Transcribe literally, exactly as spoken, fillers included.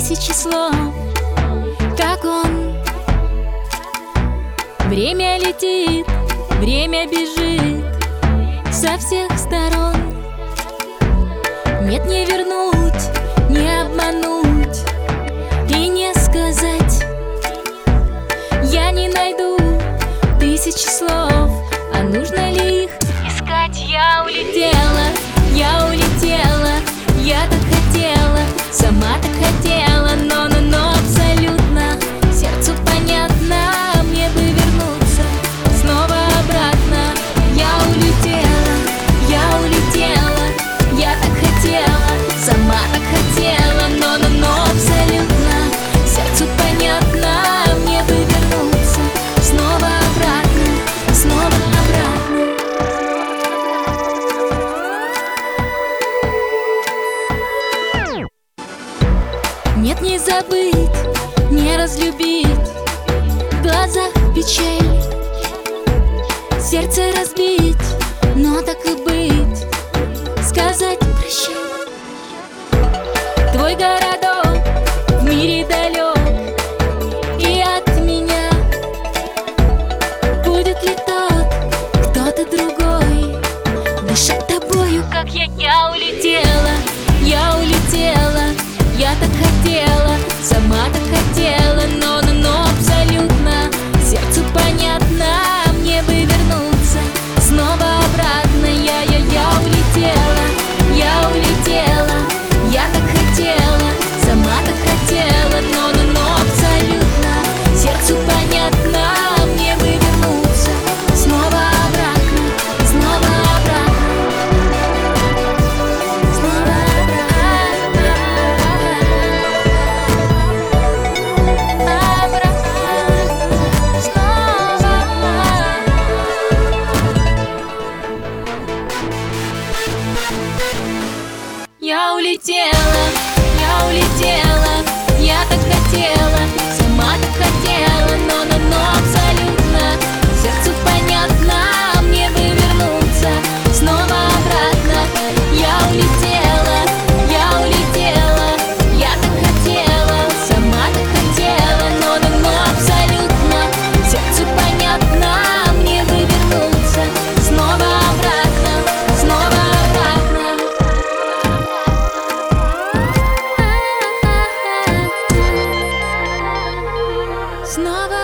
тысячи слов, как он. Время летит, время бежит со всех сторон. Нет, не вернуть, не обмануть и не сказать. Я не найду тысячи слов, а нужно ли их искать? Я улетела, я улетела, я так хотела, сама так хотела, но, но, но абсолютно сердцу понятно, мне бы вернуться снова обратно. Я улетела, я улетела, я так хотела, сама так хотела, но, но, но абсолютно сердцу понятно, мне бы вернуться снова обратно, снова обратно. Нет, не забыть, не разлюбить, в глазах печаль, сердце разбить, но так и быть, сказать прощай. Твой городок в мире далек и от меня. Будет ли тот, кто-то другой, дышать тобою, как я? Я улетела, я улетела, я так хотела, сама так хотела, но, но, но абсолютно сердцу понятно, мне бы вернуться снова обратно. Я, я, я улетела, я улетела, я так хотела, сама так хотела, но, но, но абсолютно сердцу понятно, мне бы вернуться снова обратно, снова обратно, снова обратно, обратно, снова. Я улетела, я улетела, я так хотела, сама так хотела, но, но, но абсолютно сердцу понятно, мне бы вернуться снова обратно. Я улетела, я улетела, я так хотела, сама так хотела, но, но, но абсолютно сердцу понятно, мне бы вернуться снова обратно, снова обратно. Снова